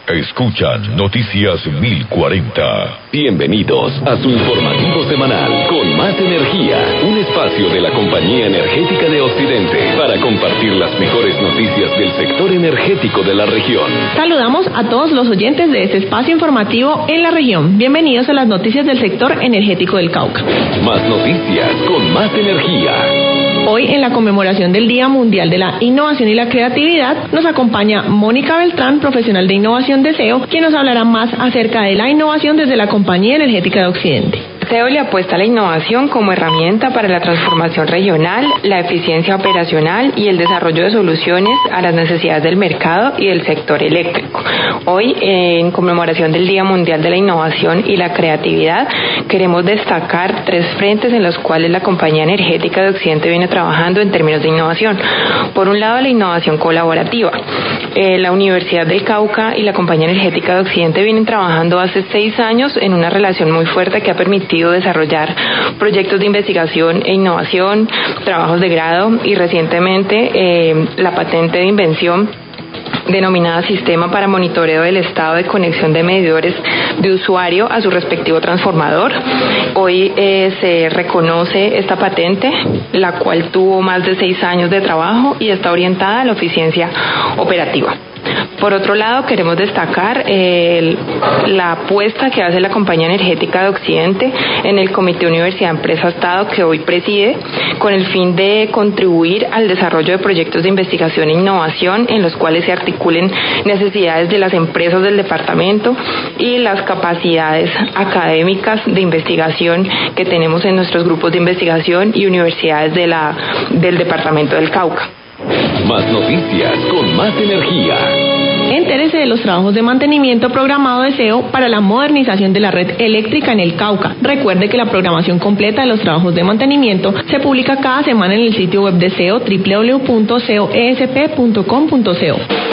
Escuchan Noticias 1040. Bienvenidos a su informativo semanal con Más Energía, un espacio de la Compañía Energética de Occidente para compartir las mejores noticias del sector energético de la región. Saludamos a todos los oyentes de este espacio informativo en la región. Bienvenidos a las noticias del sector energético del Cauca. Más noticias con Más Energía. Hoy, en la conmemoración del Día Mundial de la Innovación y la Creatividad, nos acompaña Mónica Beltrán, profesional de innovación de SEO, quien nos hablará más acerca de la innovación desde la Compañía Energética de Occidente. SEO le apuesta a la innovación como herramienta para la transformación regional, la eficiencia operacional y el desarrollo de soluciones a las necesidades del mercado y del sector eléctrico. Hoy, en conmemoración del Día Mundial de la Innovación y la Creatividad, queremos destacar 3 frentes en los cuales la Compañía Energética de Occidente viene trabajando en términos de innovación. Por un lado, la innovación colaborativa. La Universidad del Cauca y la Compañía Energética de Occidente vienen trabajando hace 6 años en una relación muy fuerte que ha permitido desarrollar proyectos de investigación e innovación, trabajos de grado y recientemente la patente de invención denominada Sistema para Monitoreo del Estado de Conexión de Medidores de Usuario a su respectivo transformador. Hoy se reconoce esta patente, la cual tuvo más de 6 años de trabajo y está orientada a la eficiencia operativa. Por otro lado, queremos destacar la apuesta que hace la Compañía Energética de Occidente en el Comité Universidad Empresa Estado que hoy preside, con el fin de contribuir al desarrollo de proyectos de investigación e innovación en los cuales se articulen necesidades de las empresas del departamento y las capacidades académicas de investigación que tenemos en nuestros grupos de investigación y universidades del departamento del Cauca. Más noticias con Más Energía. Entérese de los trabajos de mantenimiento programado de SEO para la modernización de la red eléctrica en el Cauca. Recuerde que la programación completa de los trabajos de mantenimiento se publica cada semana en el sitio web de SEO www.coesp.com.co.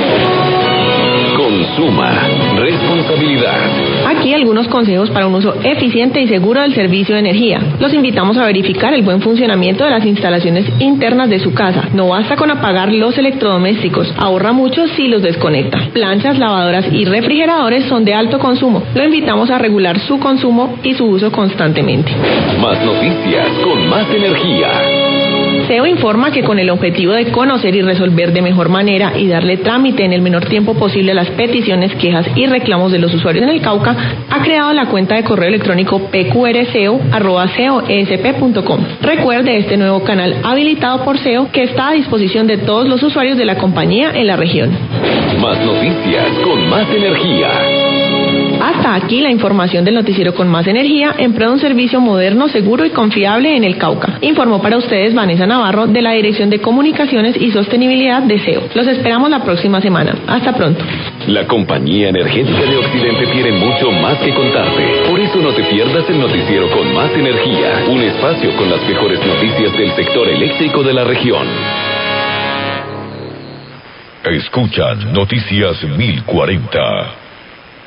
Consuma responsabilidad. Aquí algunos consejos para un uso eficiente y seguro del servicio de energía. Los invitamos a verificar el buen funcionamiento de las instalaciones internas de su casa. No basta con apagar los electrodomésticos, ahorra mucho si los desconecta. Planchas, lavadoras y refrigeradores son de alto consumo. Lo invitamos a regular su consumo y su uso constantemente. Más noticias con Más Energía. SEO informa que con el objetivo de conocer y resolver de mejor manera y darle trámite en el menor tiempo posible a las peticiones, quejas y reclamos de los usuarios en el Cauca, ha creado la cuenta de correo electrónico pqrseo@coesp.com. Recuerde este nuevo canal habilitado por SEO que está a disposición de todos los usuarios de la compañía en la región. Más noticias con Más Energía. Hasta aquí la información del noticiero con Más Energía en pro de un servicio moderno, seguro y confiable en el Cauca. Informó para ustedes Vanessa Navarro de la Dirección de Comunicaciones y Sostenibilidad de SEO. Los esperamos la próxima semana. Hasta pronto. La Compañía Energética de Occidente tiene mucho más que contarte. Por eso no te pierdas el noticiero con Más Energía, un espacio con las mejores noticias del sector eléctrico de la región. Escuchan Noticias 1040.